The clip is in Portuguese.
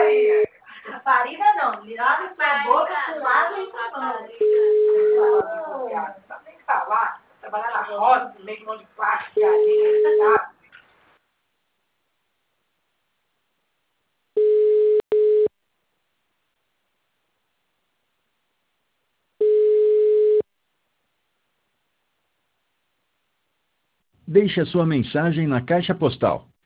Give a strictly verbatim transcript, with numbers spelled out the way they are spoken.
Farina não, lava sua boca com água e sabão. Sabe nem falar, trabalhar na roça, meio que um monte de plástico, galinha, sabe? Deixe a sua mensagem na caixa postal